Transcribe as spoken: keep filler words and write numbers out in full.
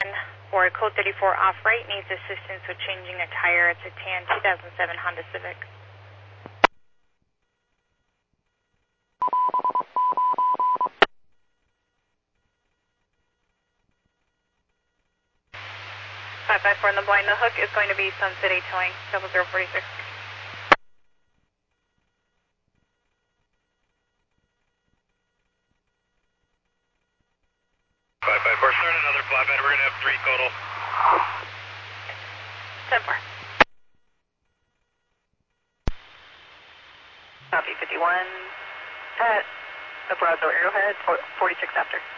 for code thirty-four off right, needs assistance with changing a tire. It's a tan two thousand seven Honda Civic. five five four in the blind, the hook is going to be Sun City Towing, double zero forty six. five five four, start another flatbed, we're going to have three total. ten four. Copy fifty-one, at Abrazo Arrowhead, forty-six after.